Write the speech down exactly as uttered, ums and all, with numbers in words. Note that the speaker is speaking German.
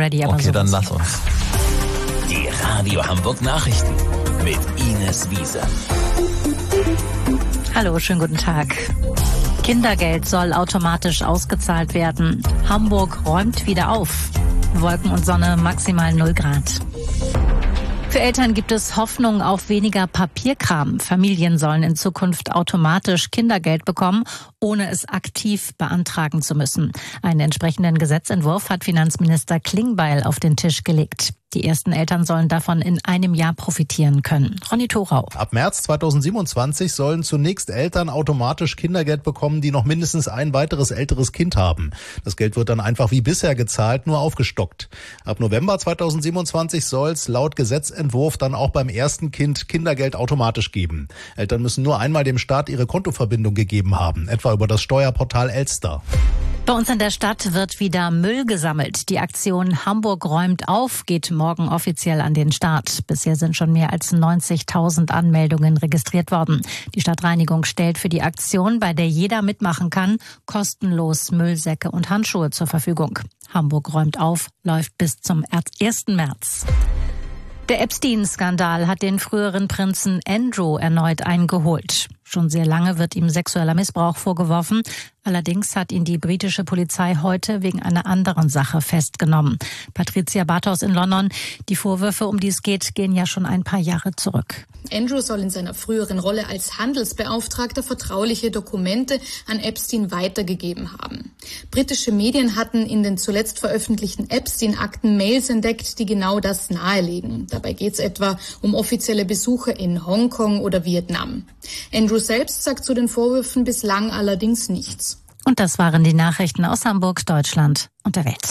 ready. Aber okay, so dann lass uns. Die Radio Hamburg Nachrichten mit Ines Wiese. Hallo, schönen guten Tag. Kindergeld soll automatisch ausgezahlt werden. Hamburg räumt wieder auf. Wolken und Sonne, maximal null Grad. Für Eltern gibt es Hoffnung auf weniger Papierkram. Familien sollen in Zukunft automatisch Kindergeld bekommen, ohne es aktiv beantragen zu müssen. Einen entsprechenden Gesetzentwurf hat Finanzminister Klingbeil auf den Tisch gelegt. Die ersten Eltern sollen davon in einem Jahr profitieren können. Ronny Thorau. Ab März zweitausendsiebenundzwanzig sollen zunächst Eltern automatisch Kindergeld bekommen, die noch mindestens ein weiteres älteres Kind haben. Das Geld wird dann einfach wie bisher gezahlt, nur aufgestockt. Ab November zweitausendsiebenundzwanzig soll es laut Gesetzentwurf dann auch beim ersten Kind Kindergeld automatisch geben. Eltern müssen nur einmal dem Staat ihre Kontoverbindung gegeben haben, etwa über das Steuerportal Elster. Bei uns in der Stadt wird wieder Müll gesammelt. Die Aktion Hamburg räumt auf geht morgen offiziell an den Start. Bisher sind schon mehr als neunzigtausend Anmeldungen registriert worden. Die Stadtreinigung stellt für die Aktion, bei der jeder mitmachen kann, kostenlos Müllsäcke und Handschuhe zur Verfügung. Hamburg räumt auf läuft bis zum ersten März. Der Epstein-Skandal hat den früheren Prinzen Andrew erneut eingeholt. Schon sehr lange wird ihm sexueller Missbrauch vorgeworfen. Allerdings hat ihn die britische Polizei heute wegen einer anderen Sache festgenommen. Patricia Bartos in London. Die Vorwürfe, um die es geht, gehen ja schon ein paar Jahre zurück. Andrew soll in seiner früheren Rolle als Handelsbeauftragter vertrauliche Dokumente an Epstein weitergegeben haben. Britische Medien hatten in den zuletzt veröffentlichten Epstein-Akten Mails entdeckt, die genau das nahelegen. Dabei geht es etwa um offizielle Besuche in Hongkong oder Vietnam. Andrew selbst sagt zu den Vorwürfen bislang allerdings nichts. Und das waren die Nachrichten aus Hamburg, Deutschland und der Welt.